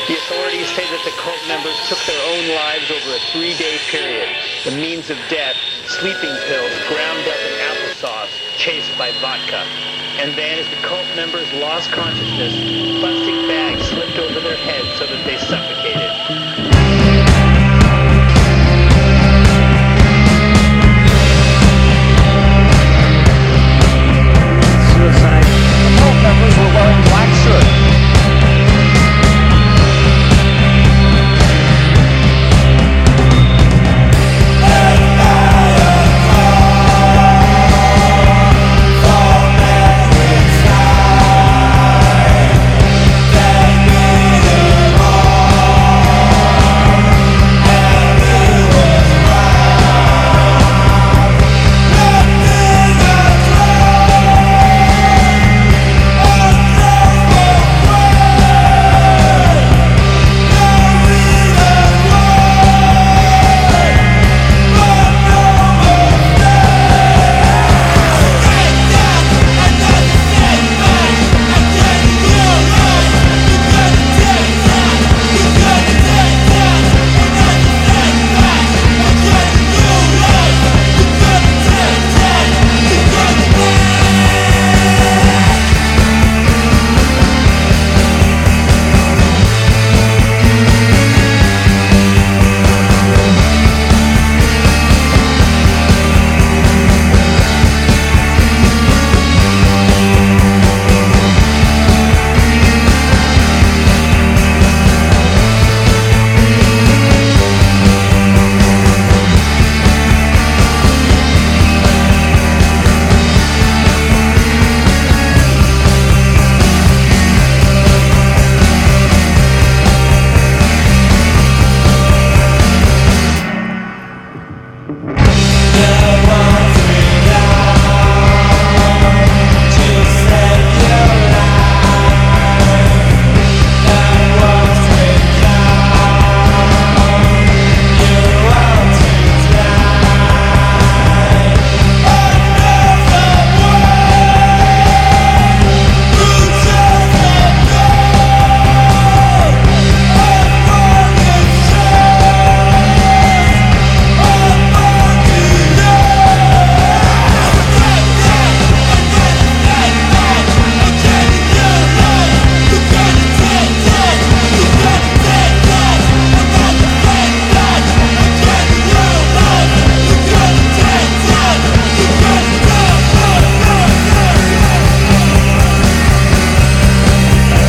The authorities say that the cult members took their own lives over a 3-day period. The means of death, sleeping pills ground up in applesauce, chased by vodka. And then as the cult members lost consciousness, plastic bags slipped over their heads so that they suffocated. Suicide. The cult members were wearing black shirts.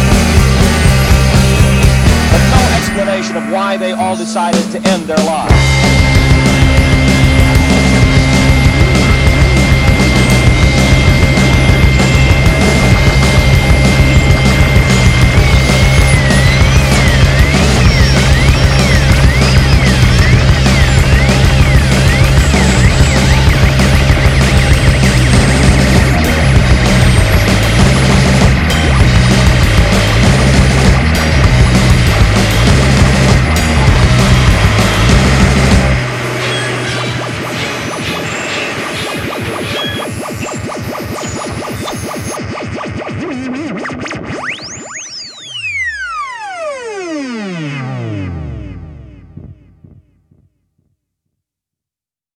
Of why they all decided to end their lives.